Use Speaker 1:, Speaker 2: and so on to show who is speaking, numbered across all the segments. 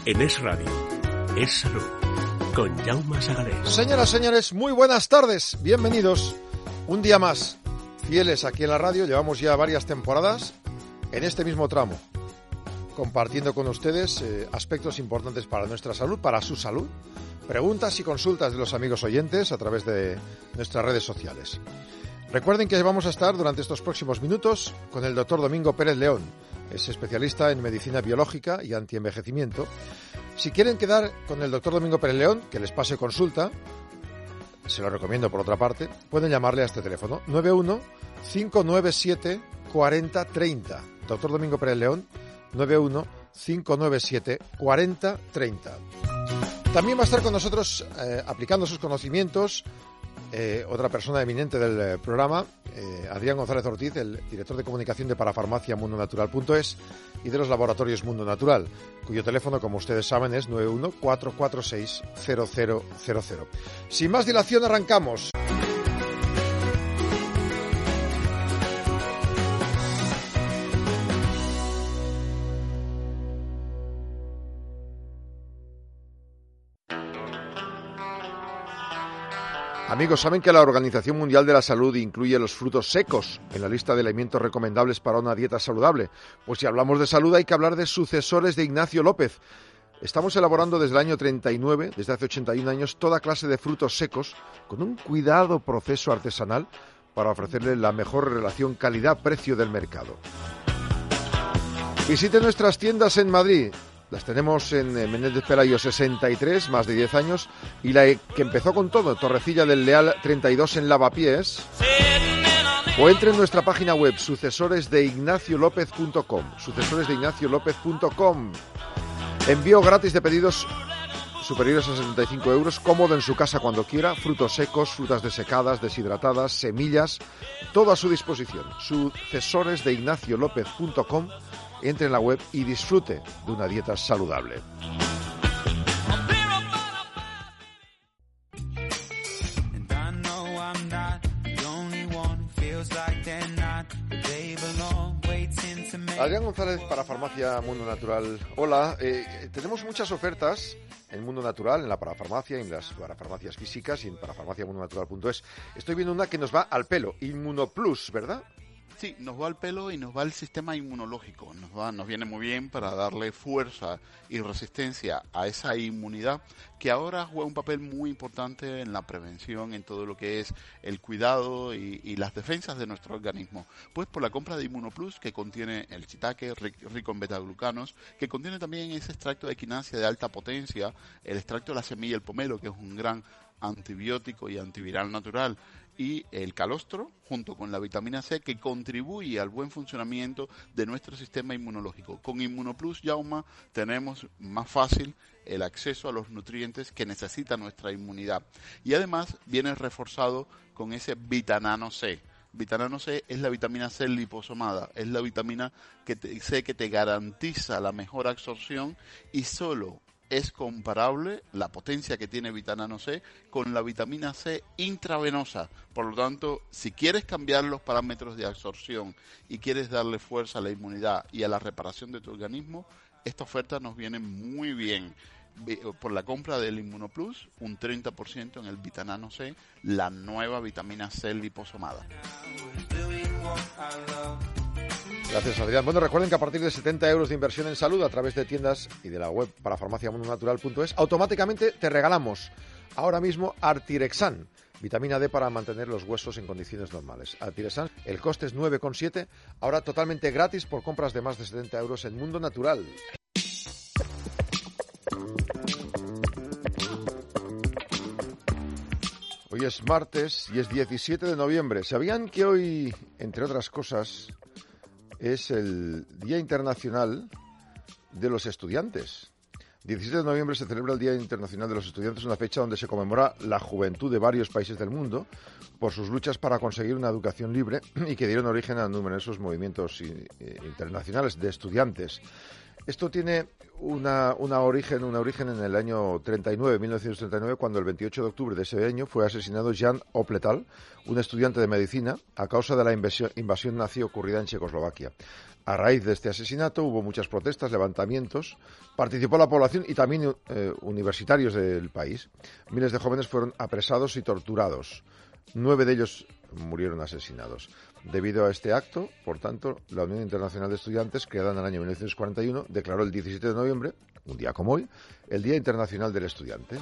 Speaker 1: En Es Radio, Es Salud, con Jaume Sagalés.
Speaker 2: Señoras, señores, muy buenas tardes. Bienvenidos un día más. Fieles aquí en la radio, llevamos ya varias temporadas en este mismo tramo, compartiendo con ustedes aspectos importantes para nuestra salud, para su salud, preguntas y consultas de los amigos oyentes a través de nuestras redes sociales. Recuerden que vamos a estar durante estos próximos minutos con el doctor Domingo Pérez León. Es especialista en medicina biológica y antienvejecimiento. Si quieren quedar con el doctor Domingo Pérez León, que les pase consulta, se lo recomiendo por otra parte, pueden llamarle a este teléfono 91-597-4030. Doctor Domingo Pérez León, 91-597-4030. También va a estar con nosotros aplicando sus conocimientos otra persona eminente del programa, Adrián González Ortiz, el director de comunicación de Parafarmacia Mundonatural.es y de los laboratorios Mundo Natural, cuyo teléfono, como ustedes saben, es 91-446-0000. Sin más dilación, arrancamos. Amigos, ¿saben que la Organización Mundial de la Salud incluye los frutos secos en la lista de alimentos recomendables para una dieta saludable? Pues si hablamos de salud hay que hablar de sucesores de Ignacio López. Estamos elaborando desde el año 39, desde hace 81 años, toda clase de frutos secos con un cuidado proceso artesanal para ofrecerle la mejor relación calidad-precio del mercado. Visite nuestras tiendas en Madrid. Las tenemos en Menéndez Pelayo 63, más de 10 años, y la que empezó con todo, Torrecilla del Leal 32 en Lavapiés. O entre en nuestra página web, sucesoresdeignaciolopez.com, sucesoresdeignaciolopez.com. Envío gratis de pedidos superiores a 75 euros, cómodo en su casa cuando quiera, frutos secos, frutas desecadas, deshidratadas, semillas, todo a su disposición. Sucesoresdeignaciolopez.com. Entre en la web y disfrute de una dieta saludable. Adrián González para Farmacia Mundo Natural. Hola, tenemos muchas ofertas en Mundo Natural, en la parafarmacia, en las parafarmacias físicas y en parafarmaciamundonatural.es. Estoy viendo una que nos va al pelo, Inmunoplus, ¿verdad?
Speaker 3: Sí, nos va al pelo y nos va al sistema inmunológico. Nos viene muy bien para darle fuerza y resistencia a esa inmunidad que ahora juega un papel muy importante en la prevención, en todo lo que es el cuidado y las defensas de nuestro organismo. Pues por la compra de Inmunoplus, que contiene el shiitake rico en betaglucanos, que contiene también ese extracto de equinacia de alta potencia, el extracto de la semilla del pomelo, que es un gran antibiótico y antiviral natural, y el calostro, junto con la vitamina C, que contribuye al buen funcionamiento de nuestro sistema inmunológico. Con Inmunoplus, Jaume, tenemos más fácil el acceso a los nutrientes que necesita nuestra inmunidad. Y además viene reforzado con ese Vitanano C. Vitanano C es la vitamina C liposomada, es la vitamina C que te garantiza la mejor absorción y solo es comparable la potencia que tiene Vitanano C con la vitamina C intravenosa. Por lo tanto, si quieres cambiar los parámetros de absorción y quieres darle fuerza a la inmunidad y a la reparación de tu organismo, esta oferta nos viene muy bien. Por la compra del Inmunoplus, un 30% en el Vitanano C, la nueva vitamina C liposomada.
Speaker 2: Gracias, Adrián. Bueno, recuerden que a partir de 70 euros de inversión en salud a través de tiendas y de la web parafarmaciamundonatural.es, automáticamente te regalamos ahora mismo Artirexan, vitamina D para mantener los huesos en condiciones normales. Artirexan, el coste es 9,7, ahora totalmente gratis por compras de más de 70 euros en Mundo Natural. Hoy es martes y es 17 de noviembre. ¿Sabían que hoy, entre otras cosas, es el Día Internacional de los Estudiantes? 17 de noviembre se celebra el Día Internacional de los Estudiantes, una fecha donde se conmemora la juventud de varios países del mundo por sus luchas para conseguir una educación libre y que dieron origen a numerosos movimientos internacionales de estudiantes. Esto tiene una origen en el año 1939, cuando el 28 de octubre de ese año fue asesinado Jan Opletal, un estudiante de medicina, a causa de la invasión nazi ocurrida en Checoslovaquia. A raíz de este asesinato hubo muchas protestas, levantamientos, participó la población y también universitarios del país. Miles de jóvenes fueron apresados y torturados. 9 de ellos murieron asesinados. Debido a este acto, por tanto, la Unión Internacional de Estudiantes, creada en el año 1941, declaró el 17 de noviembre, un día como hoy, el Día Internacional del Estudiante.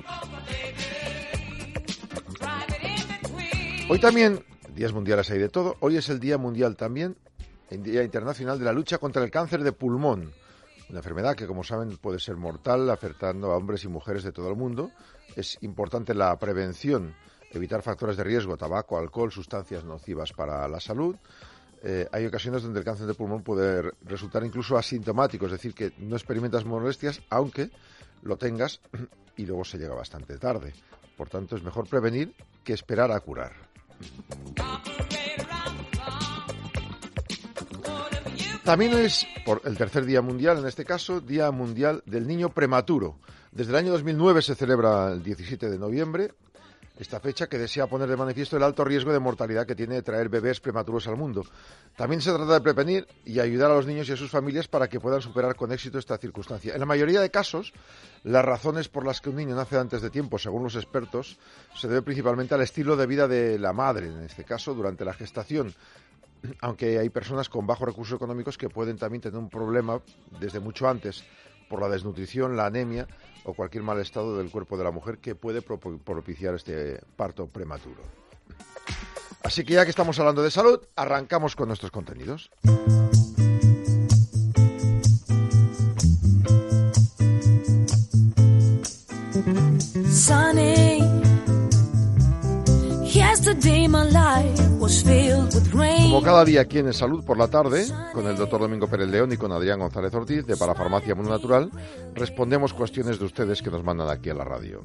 Speaker 2: Hoy también, días mundiales hay de todo, hoy es el Día Mundial también, el Día Internacional de la Lucha contra el Cáncer de Pulmón, una enfermedad que, como saben, puede ser mortal, afectando a hombres y mujeres de todo el mundo. Es importante la prevención, evitar factores de riesgo, tabaco, alcohol, sustancias nocivas para la salud. Hay ocasiones donde el cáncer de pulmón puede resultar incluso asintomático, es decir, que no experimentas molestias, aunque lo tengas, y luego se llega bastante tarde. Por tanto, es mejor prevenir que esperar a curar. También es, por el tercer Día Mundial, en este caso, Día Mundial del Niño Prematuro. Desde el año 2009 se celebra el 17 de noviembre, esta fecha que desea poner de manifiesto el alto riesgo de mortalidad que tiene traer bebés prematuros al mundo. También se trata de prevenir y ayudar a los niños y a sus familias para que puedan superar con éxito esta circunstancia. En la mayoría de casos, las razones por las que un niño nace antes de tiempo, según los expertos, se debe principalmente al estilo de vida de la madre, en este caso, durante la gestación. Aunque hay personas con bajos recursos económicos que pueden también tener un problema desde mucho antes por la desnutrición, la anemia o cualquier mal estado del cuerpo de la mujer que puede propiciar este parto prematuro. Así que ya que estamos hablando de salud, arrancamos con nuestros contenidos.
Speaker 4: Sunny. Yesterday my life was filled with rain.
Speaker 2: Como cada día aquí en El Salud por la tarde, con el doctor Domingo Pérez León y con Adrián González Ortiz de Parafarmacia Mundo Natural, respondemos cuestiones de ustedes que nos mandan aquí a la radio.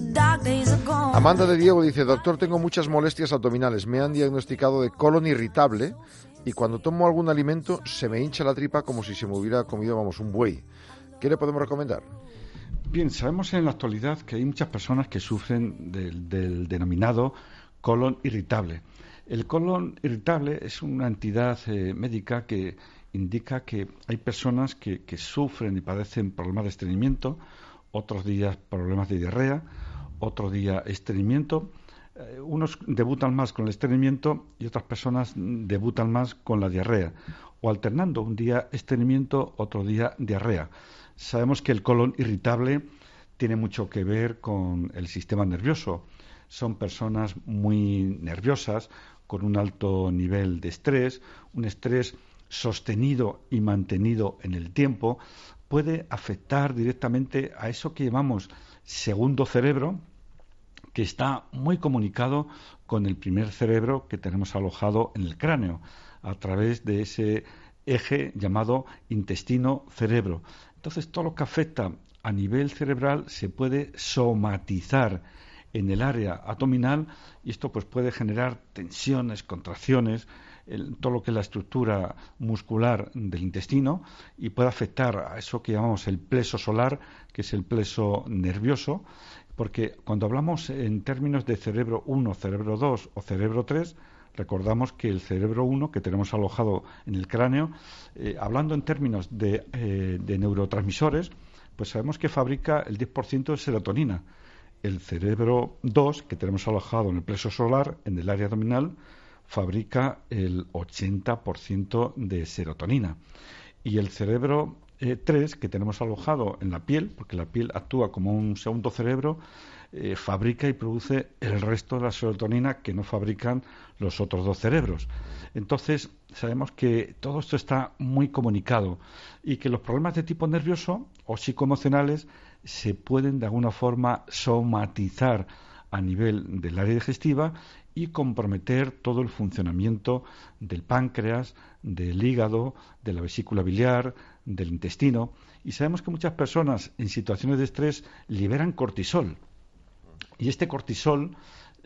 Speaker 2: Amanda de Diego dice: doctor, tengo muchas molestias abdominales, me han diagnosticado de colon irritable y cuando tomo algún alimento se me hincha la tripa como si se me hubiera comido, un buey. ¿Qué le podemos recomendar?
Speaker 5: Bien, sabemos en la actualidad que hay muchas personas que sufren del denominado colon irritable. El colon irritable es una entidad médica que indica que hay personas que sufren y padecen problemas de estreñimiento, otros días problemas de diarrea, otro día estreñimiento. Unos debutan más con el estreñimiento y otras personas debutan más con la diarrea, o alternando un día estreñimiento, otro día diarrea. Sabemos que el colon irritable tiene mucho que ver con el sistema nervioso. Son personas muy nerviosas, con un alto nivel de estrés, un estrés sostenido y mantenido en el tiempo, puede afectar directamente a eso que llamamos segundo cerebro, que está muy comunicado con el primer cerebro que tenemos alojado en el cráneo, a través de ese eje llamado intestino-cerebro. Entonces, todo lo que afecta a nivel cerebral se puede somatizar en el área abdominal y esto pues puede generar tensiones, contracciones, todo lo que es la estructura muscular del intestino y puede afectar a eso que llamamos el plexo solar, que es el plexo nervioso, porque cuando hablamos en términos de cerebro 1, cerebro 2 o cerebro 3, recordamos que el cerebro 1 que tenemos alojado en el cráneo, hablando en términos de neurotransmisores, pues sabemos que fabrica el 10% de serotonina. El cerebro 2, que tenemos alojado en el plexo solar, en el área abdominal, fabrica el 80% de serotonina. Y el cerebro 3, que tenemos alojado en la piel, porque la piel actúa como un segundo cerebro, fabrica y produce el resto de la serotonina que no fabrican los otros dos cerebros. Entonces, sabemos que todo esto está muy comunicado y que los problemas de tipo nervioso o psicoemocionales se pueden de alguna forma somatizar a nivel del área digestiva y comprometer todo el funcionamiento del páncreas, del hígado, de la vesícula biliar, del intestino. Y sabemos que muchas personas en situaciones de estrés liberan cortisol. Y este cortisol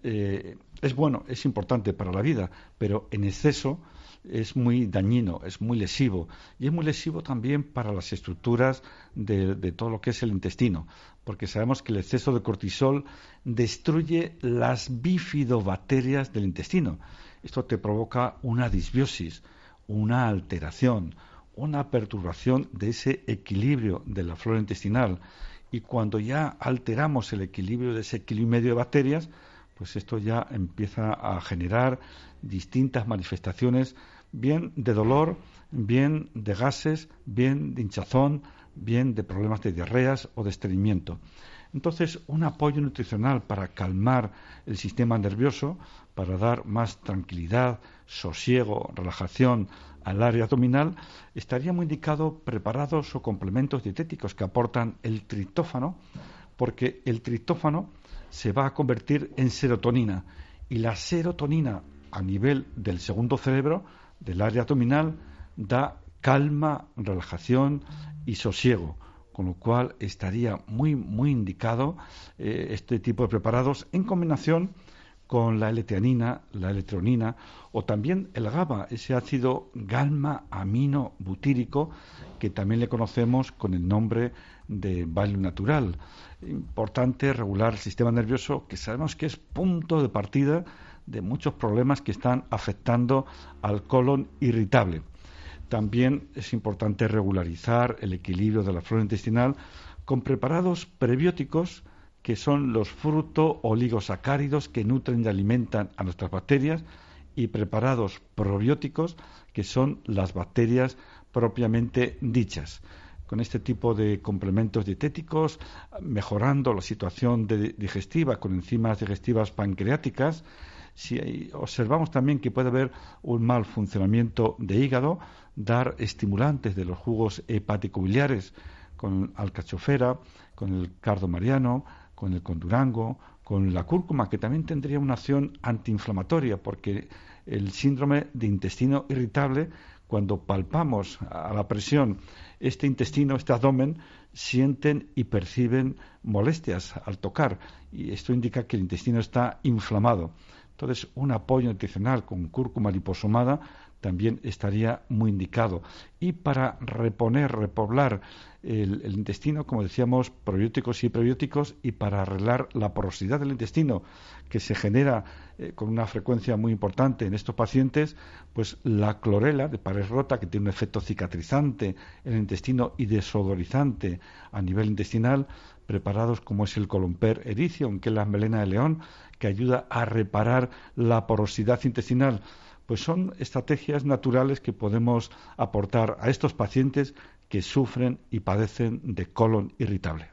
Speaker 5: es bueno, es importante para la vida, pero en exceso es muy dañino, es muy lesivo, y es muy lesivo también para las estructuras de todo lo que es el intestino, porque sabemos que el exceso de cortisol destruye las bifidobacterias del intestino. Esto te provoca una disbiosis, una alteración, una perturbación de ese equilibrio de la flora intestinal, y cuando ya alteramos el equilibrio de ese equilibrio medio de bacterias, pues esto ya empieza a generar distintas manifestaciones, bien de dolor, bien de gases, bien de hinchazón, bien de problemas de diarreas o de estreñimiento. Entonces, un apoyo nutricional para calmar el sistema nervioso, para dar más tranquilidad, sosiego, relajación al área abdominal, estaría muy indicado preparados o complementos dietéticos que aportan el triptófano, porque el triptófano se va a convertir en serotonina, y la serotonina a nivel del segundo cerebro, del área abdominal, da calma, relajación y sosiego, con lo cual estaría muy indicado este tipo de preparados en combinación con la L-teanina, la L-treonina o también el GABA, ese ácido galma-amino-butírico que también le conocemos con el nombre de Valium natural. Importante regular el sistema nervioso, que sabemos que es punto de partida de muchos problemas que están afectando al colon irritable. También es importante regularizar el equilibrio de la flora intestinal con preparados prebióticos, que son los fruto-oligosacáridos que nutren y alimentan a nuestras bacterias, y preparados probióticos, que son las bacterias propiamente dichas. Con este tipo de complementos dietéticos, mejorando la situación digestiva con enzimas digestivas pancreáticas. Si observamos también que puede haber un mal funcionamiento de hígado, dar estimulantes de los jugos hepático-biliares con alcachofera, con el cardo mariano, con el condurango, con la cúrcuma, que también tendría una acción antiinflamatoria, porque el síndrome de intestino irritable, cuando palpamos a la presión este intestino, este abdomen, sienten y perciben molestias al tocar, y esto indica que el intestino está inflamado. Entonces, un apoyo nutricional con cúrcuma liposomada también estaría muy indicado. Y para repoblar el intestino, como decíamos, probióticos y prebióticos, y para arreglar la porosidad del intestino, que se genera con una frecuencia muy importante en estos pacientes, pues la clorela de pared rota, que tiene un efecto cicatrizante en el intestino y desodorizante a nivel intestinal, preparados como es el Columper Ericio, que es la melena de león, que ayuda a reparar la porosidad intestinal. Pues son estrategias naturales que podemos aportar a estos pacientes que sufren y padecen de colon irritable.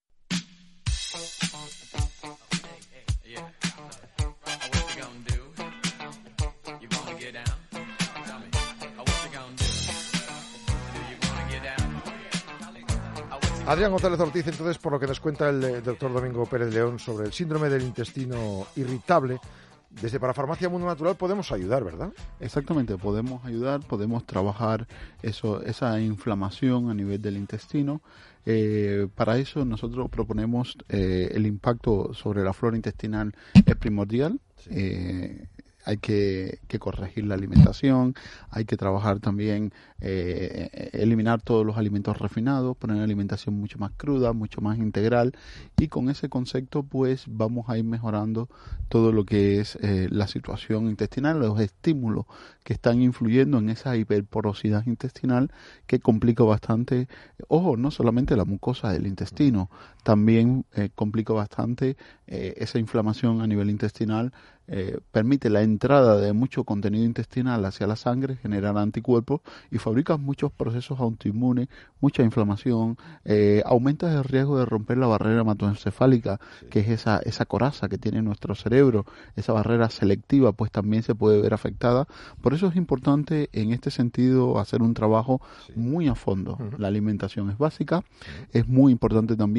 Speaker 2: Adrián González Ortiz, entonces, por lo que nos cuenta el doctor Domingo Pérez León sobre el síndrome del intestino irritable, desde Parafarmacia Mundo Natural podemos ayudar, ¿verdad?
Speaker 3: Exactamente, podemos ayudar, podemos trabajar esa inflamación a nivel del intestino. Para eso nosotros proponemos el impacto sobre la flora intestinal es primordial. Sí. Hay que corregir la alimentación, hay que trabajar también, eliminar todos los alimentos refinados, poner una alimentación mucho más cruda, mucho más integral, y con ese concepto pues vamos a ir mejorando todo lo que es la situación intestinal, los estímulos que están influyendo en esa hiperporosidad intestinal que complica bastante, ojo, no solamente la mucosa del intestino, también complica bastante esa inflamación a nivel intestinal. Permite la entrada de mucho contenido intestinal hacia la sangre, generar anticuerpos y fabrica muchos procesos autoinmunes, mucha inflamación, aumenta el riesgo de romper la barrera hematoencefálica, que es esa coraza que tiene nuestro cerebro, esa barrera selectiva, pues también se puede ver afectada. Por eso es importante en este sentido hacer un trabajo muy a fondo. La alimentación es básica, es muy importante también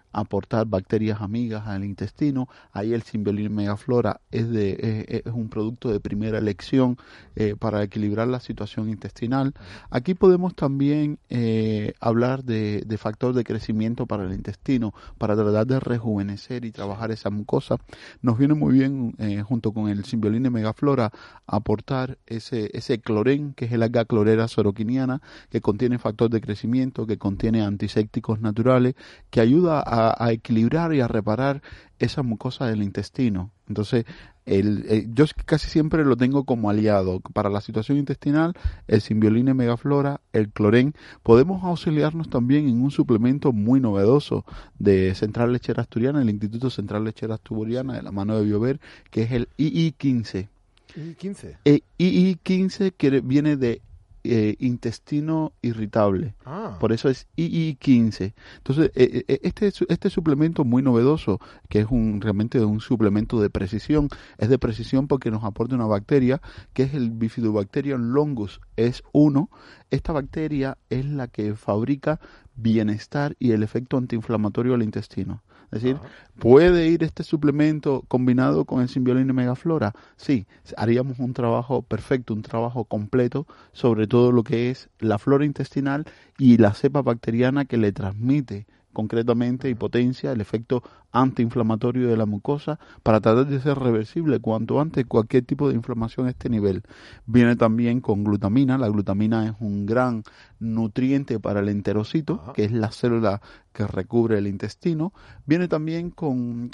Speaker 3: aportar bacterias amigas al intestino. Ahí el Symbioline Megaflora es un producto de primera elección para equilibrar la situación intestinal. Aquí podemos también hablar de factor de crecimiento para el intestino, para tratar de rejuvenecer y trabajar esa mucosa. Nos viene muy bien, junto con el Symbioline Megaflora, aportar ese clorén, que es el alga clorera soroquiniana, que contiene factor de crecimiento, que contiene antisépticos naturales, que ayuda a equilibrar y a reparar esa mucosa del intestino. Entonces, yo casi siempre lo tengo como aliado para la situación intestinal, el Symbioline Megaflora, el clorén. Podemos auxiliarnos también en un suplemento muy novedoso de Central Lechera Asturiana, el Instituto Central Lechera Asturiana, de la mano de Biover, que es el II15.
Speaker 2: ¿II15?
Speaker 3: II15, que viene de intestino irritable. Por eso es II15. Entonces, este suplemento muy novedoso, que es realmente un suplemento de precisión, es de precisión porque nos aporta una bacteria que es el Bifidobacterium longus S1. Esta bacteria es la que fabrica bienestar y el efecto antiinflamatorio al intestino. Es decir, ¿puede ir este suplemento combinado con el Symbioline Megaflora? Sí, haríamos un trabajo perfecto, un trabajo completo sobre todo lo que es la flora intestinal y la cepa bacteriana que le transmite concretamente y potencia el efecto antiinflamatorio de la mucosa para tratar de ser reversible cuanto antes cualquier tipo de inflamación a este nivel. Viene también con glutamina. La glutamina es un gran nutriente para el enterocito, que es la célula que recubre el intestino. Viene también con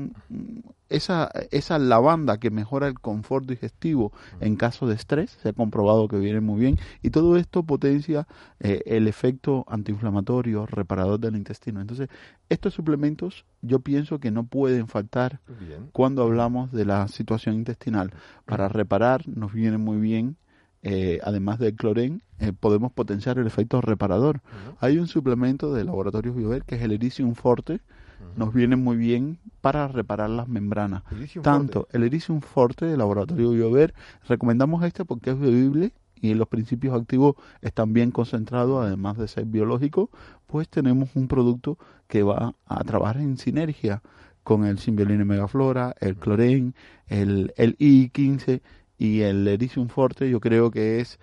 Speaker 3: esa lavanda que mejora el confort digestivo en caso de estrés. Se ha comprobado que viene muy bien, y todo esto potencia el efecto antiinflamatorio reparador del intestino. Entonces, estos suplementos yo pienso que no pueden faltar cuando hablamos de la situación intestinal. Para reparar nos viene muy bien, además del clorén, podemos potenciar el efecto reparador. Hay un suplemento de Laboratorios Biover que es el Ericium Forte. Nos viene muy bien para reparar las membranas. El Ericium Forte de Laboratorio Biover, recomendamos porque es bebible y los principios activos están bien concentrados, además de ser biológico. Pues tenemos un producto que va a trabajar en sinergia con el Symbioline Megaflora, el clorén, el II15 y el Ericium Forte. Yo creo que es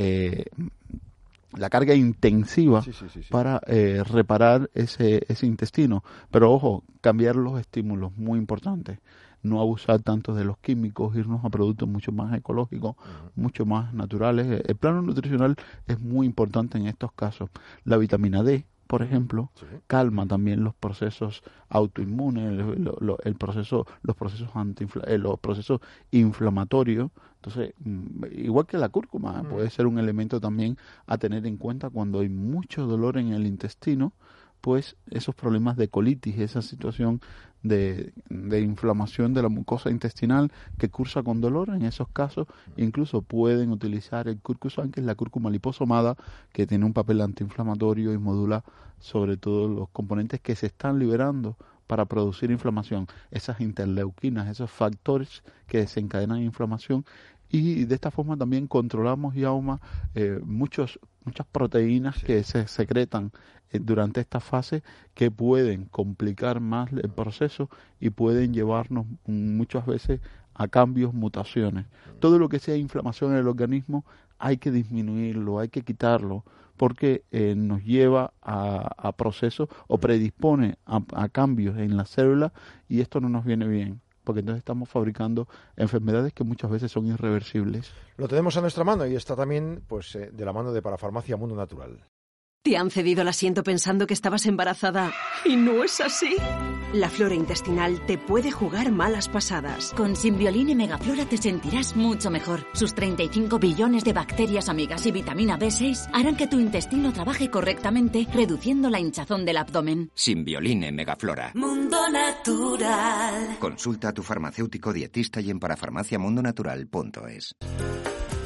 Speaker 3: la carga intensiva para reparar ese intestino. Pero ojo, cambiar los estímulos, muy importante. No abusar tanto de los químicos, irnos a productos mucho más ecológicos, mucho más naturales. El plano nutricional es muy importante en estos casos. La vitamina D, por ejemplo, calma también los procesos autoinmunes, los procesos inflamatorios. Entonces, igual que la cúrcuma, puede ser un elemento también a tener en cuenta cuando hay mucho dolor en el intestino. Pues esos problemas de colitis, esa situación de inflamación de la mucosa intestinal que cursa con dolor, en esos casos incluso pueden utilizar el Curcusan, que es la cúrcuma liposomada, que tiene un papel antiinflamatorio y modula sobre todo los componentes que se están liberando para producir inflamación, esas interleuquinas, esos factores que desencadenan inflamación. Y de esta forma también controlamos, Jaume, muchas proteínas que se secretan durante esta fase, que pueden complicar más el proceso y pueden llevarnos muchas veces a cambios, mutaciones. Todo lo que sea inflamación en el organismo hay que disminuirlo, hay que quitarlo, porque nos lleva a procesos o predispone a cambios en la célula, y esto no nos viene bien, porque entonces estamos fabricando enfermedades que muchas veces son irreversibles.
Speaker 2: Lo tenemos a nuestra mano y está también de la mano de Parafarmacia Mundo Natural.
Speaker 6: ¿Te han cedido el asiento pensando que estabas embarazada y no es así? La flora intestinal te puede jugar malas pasadas.
Speaker 7: Con Symbioline Megaflora te sentirás mucho mejor. Sus 35 billones de bacterias amigas y vitamina B6 harán que tu intestino trabaje correctamente, reduciendo la hinchazón del abdomen.
Speaker 8: Symbioline Megaflora.
Speaker 4: Mundo Natural.
Speaker 8: Consulta a tu farmacéutico dietista y en parafarmaciamundonatural.es.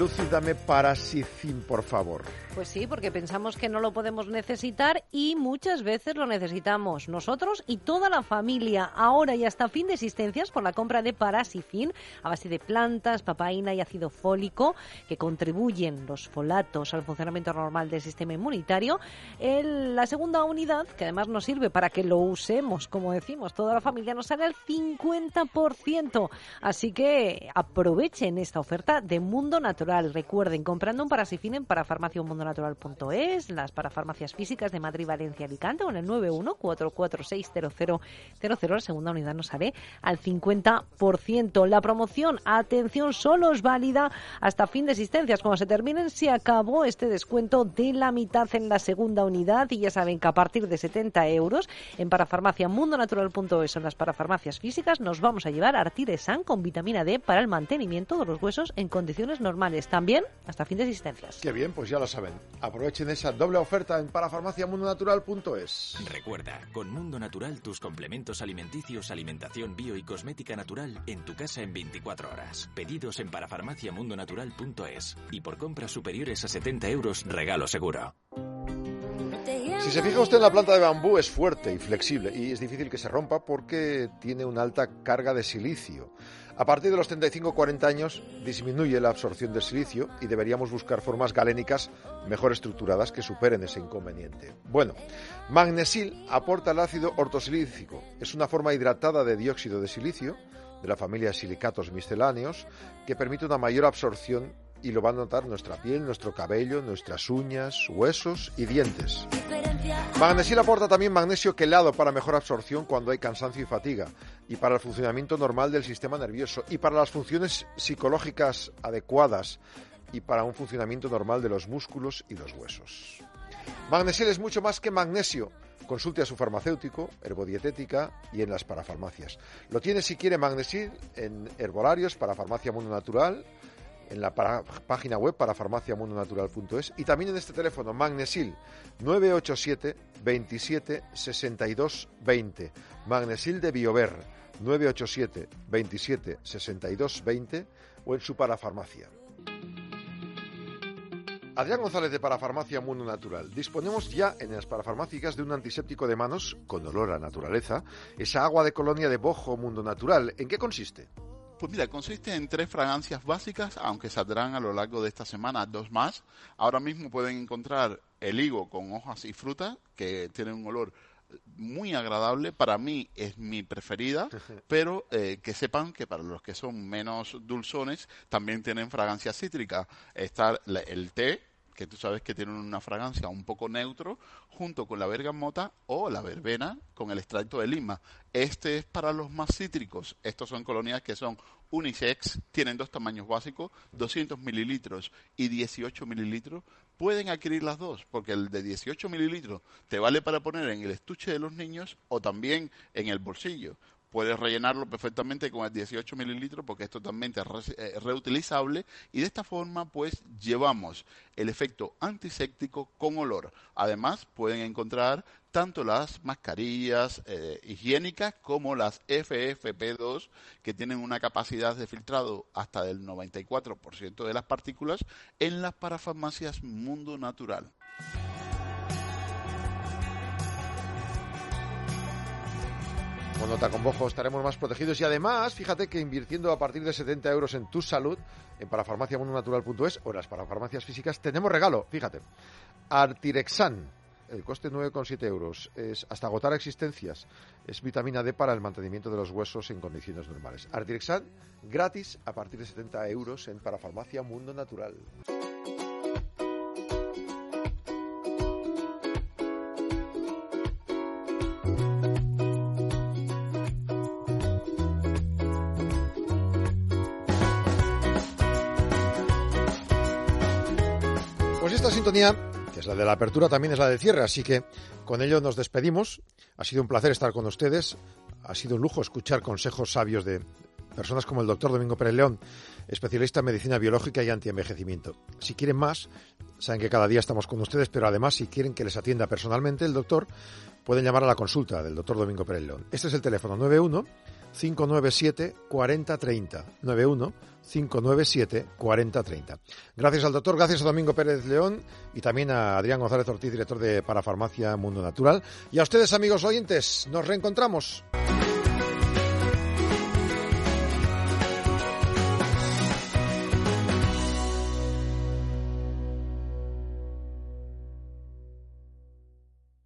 Speaker 2: Lucy, dame Parasicin, por favor.
Speaker 8: Pues sí, porque pensamos que no lo podemos necesitar y muchas veces lo necesitamos nosotros y toda la familia. Ahora y hasta fin de existencias por la compra de Parasicin a base de plantas, papaína y ácido fólico que contribuyen los folatos al funcionamiento normal del sistema inmunitario. La segunda unidad, que además nos sirve para que lo usemos, como decimos, toda la familia, nos sale al 50%. Así que aprovechen esta oferta de Mundo Natural. Recuerden, comprando un Parasicin en parafarmaciamundonatural.es, las parafarmacias físicas de Madrid, Valencia, Alicante, o en el 914460000, la segunda unidad nos sale al 50%. La promoción, atención, solo es válida hasta fin de existencias. Cuando se terminen, se acabó este descuento de la mitad en la segunda unidad, y ya saben que a partir de 70 euros en parafarmaciamundonatural.es o en las parafarmacias físicas nos vamos a llevar Artiresan con vitamina D para el mantenimiento de los huesos en condiciones normales, también hasta fin de existencias.
Speaker 2: Qué bien, pues ya lo saben. Aprovechen esa doble oferta en parafarmaciamundonatural.es.
Speaker 1: Recuerda, con Mundo Natural tus complementos alimenticios, alimentación bio y cosmética natural en tu casa en 24 horas. Pedidos en parafarmaciamundonatural.es y por compras superiores a 70 euros, regalo seguro.
Speaker 2: Si se fija usted en la planta de bambú, es fuerte y flexible y es difícil que se rompa porque tiene una alta carga de silicio. A partir de los 35-40 años disminuye la absorción de silicio y deberíamos buscar formas galénicas mejor estructuradas que superen ese inconveniente. Bueno, Magnesil aporta el ácido ortosilícico. Es una forma hidratada de dióxido de silicio de la familia de silicatos misceláneos que permite una mayor absorción y lo va a notar nuestra piel, nuestro cabello, nuestras uñas, huesos y dientes. Magnesil aporta también magnesio quelado para mejor absorción cuando hay cansancio y fatiga, y para el funcionamiento normal del sistema nervioso, y para las funciones psicológicas adecuadas, y para un funcionamiento normal de los músculos y los huesos. Magnesil es mucho más que magnesio. Consulte a su farmacéutico, Herbodietética y en las parafarmacias. Lo tiene, si quiere, Magnesil en herbolarios, para Farmacia Mundo Natural, en la página web parafarmaciamundonatural.es y también en este teléfono Magnesil 987 27 62 20. Magnesil de Biover 987 27 62 20 o en su parafarmacia. Adrián González de Parafarmacia Mundo Natural. Disponemos ya en las parafarmácicas de un antiséptico de manos con olor a naturaleza, esa agua de colonia de Bojo Mundo Natural. ¿En qué consiste?
Speaker 3: Pues mira, consiste en 3 fragancias básicas, aunque saldrán a lo largo de esta semana 2 más. Ahora mismo pueden encontrar el higo con hojas y frutas, que tiene un olor muy agradable. Para mí es mi preferida, pero que sepan que para los que son menos dulzones también tienen fragancia cítrica. Está el té, que tú sabes que tiene una fragancia un poco neutro, junto con la bergamota o la verbena con el extracto de lima. Este es para los más cítricos. Estos son colonias que son unisex, tienen 2 tamaños básicos, 200 mililitros y 18 mililitros. Pueden adquirir las dos, porque el de 18 mililitros te vale para poner en el estuche de los niños o también en el bolsillo. Puedes rellenarlo perfectamente con el 18 mililitros porque es totalmente reutilizable, y de esta forma pues llevamos el efecto antiséptico con olor. Además pueden encontrar tanto las mascarillas higiénicas como las FFP2, que tienen una capacidad de filtrado hasta del 94% de las partículas, en las parafarmacias Mundo Natural.
Speaker 2: Con Nota con Bojo estaremos más protegidos y además, fíjate que invirtiendo a partir de 70 euros en tu salud, en parafarmaciamundonatural.es o en las parafarmacias físicas, tenemos regalo, fíjate. Artirexan, el coste 9,7 euros, es hasta agotar existencias, es vitamina D para el mantenimiento de los huesos en condiciones normales. Artirexan, gratis a partir de 70 euros en Parafarmacia Mundo Natural. Esta sintonía, que es la de la apertura, también es la del cierre, así que con ello nos despedimos. Ha sido un placer estar con ustedes, ha sido un lujo escuchar consejos sabios de personas como el doctor Domingo Pérez León, especialista en medicina biológica y antienvejecimiento. Si quieren más, saben que cada día estamos con ustedes, pero además si quieren que les atienda personalmente el doctor, pueden llamar a la consulta del doctor Domingo Pérez León. Este es el teléfono 91 597 4030. 91 597 4030. Gracias al doctor, gracias a Domingo Pérez León y también a Adrián González Ortiz, director de Parafarmacia Mundo Natural. Y a ustedes, amigos oyentes, nos reencontramos.